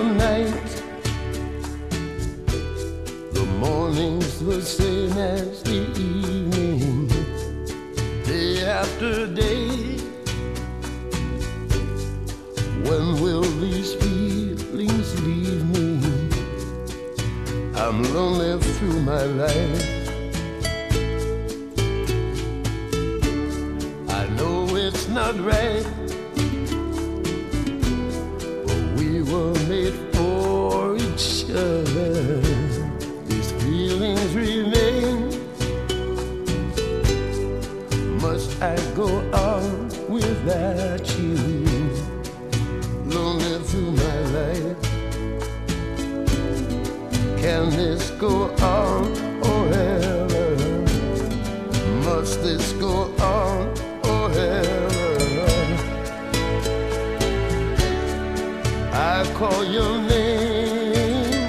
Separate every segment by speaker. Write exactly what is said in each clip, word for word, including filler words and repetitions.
Speaker 1: the night. The morning's the same as the evening, day after day. When will these feelings leave me? I'm lonely through my life. I know it's not right, but we were made for each other. These feelings remain. Must I go on without you? Lonely through my life. Can this go on forever? Must this go on forever? I call your name.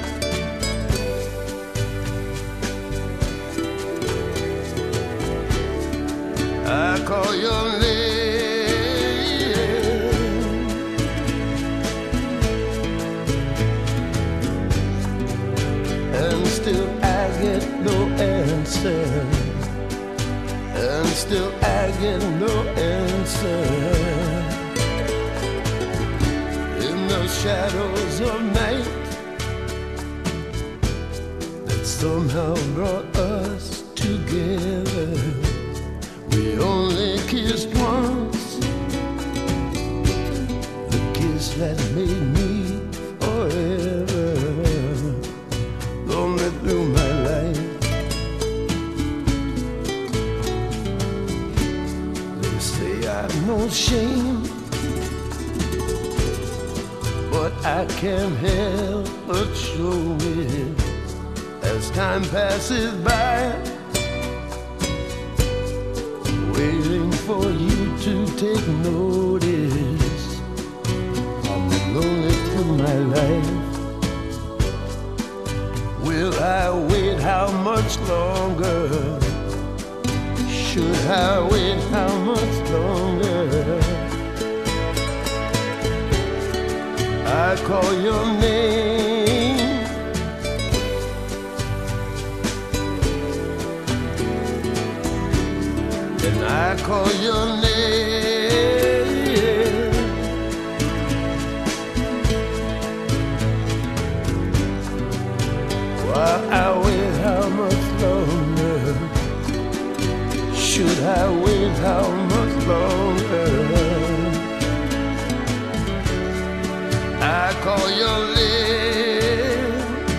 Speaker 1: I call your name. And still I get no answer. And still I get no answer. In the shadows of night that somehow brought us together. We only kissed once, the kiss that made me forever. Lonely through my life. They say I've no shame, but I can't help but show it as time passes by, waiting for you to take notice. I'm lonely through my life. Will I wait how much longer? Should I wait how much longer? I call your name. And I call your name. While I wait how much longer? Should I wait how much longer? I call your name.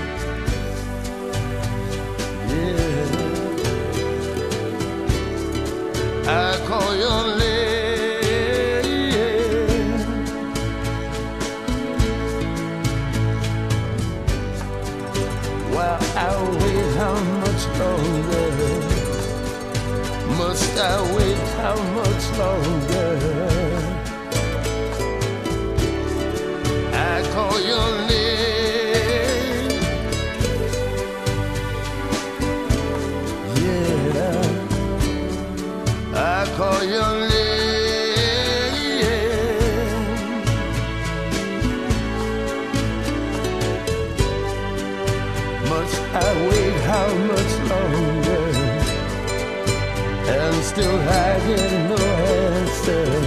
Speaker 1: Yeah, I call your name. While I wait how much longer? Must I wait how much longer? I call your name. Yeah, I call your name. Must I wait how much longer? And still I get no answer.